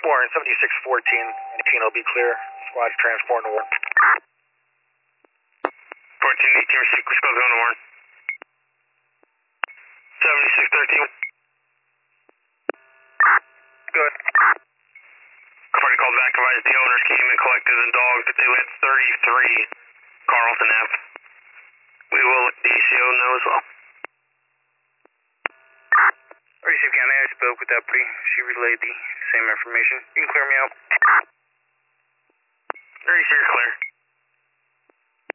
Warren, 7614, and 18 will be clear. Squad transport to Warren. 14, 18, receive, squad's going to Warren. 7613. Good. Party called back, advised the owners came and collected the dogs, but they went 33 Carlton Ave. We will let the ECO know as well. Receive County, I spoke with Deputy. She relayed the same information. You can clear me out. You're clear.